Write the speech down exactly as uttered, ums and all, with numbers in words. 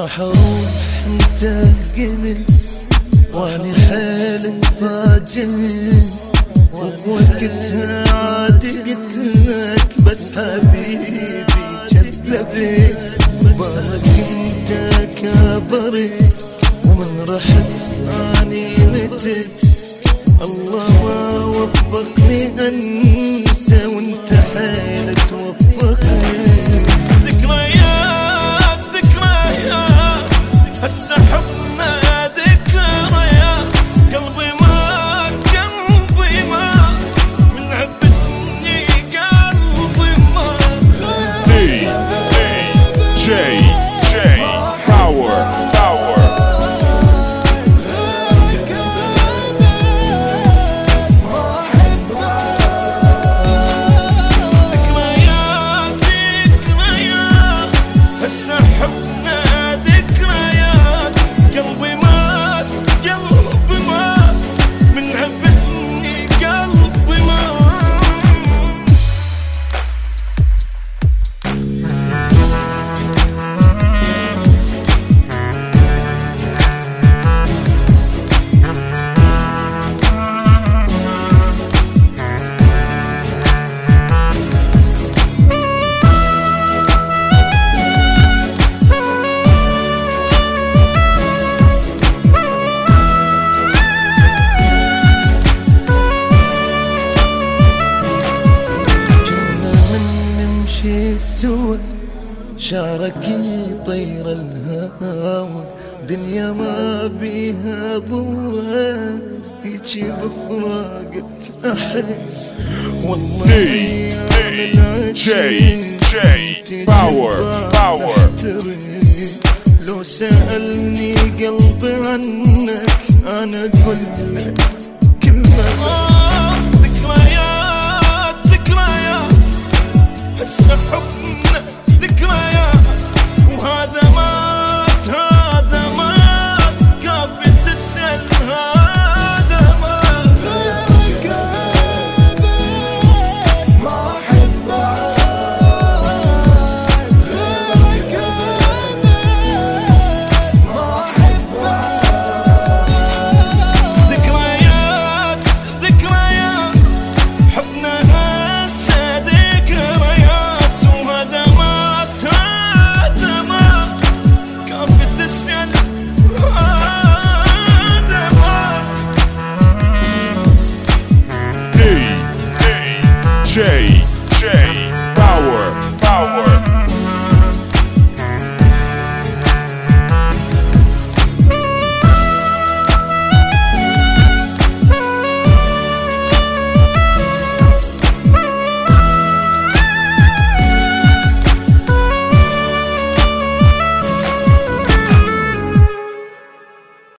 راح اروح انت قبل واني حيل مفاجئ، ووقتها عادي قلت لك بس حبيبي كذبت، بالك انت كبرت ومن رحت اني متت. الله ما وفقني انسى وانت حيل توفقني. ذكريات ذكريات هسه حبنا ذكريات، قلبي ما قلبي ما من عبتني قلبي ما. دي جي جي باور باور. هسه حبنا ذكريات، قلبي مات قلبي مات من عفتني قلبي مات. سوى شعرك يطير الهوى، دنيا ما بيها ضوى هيجي بفراقك احس. والله دي دي جي جي باور باور. لو سألني قلبي عنك انا اقول لك كلمة بس. ذكريات ذكريات هسه حبنا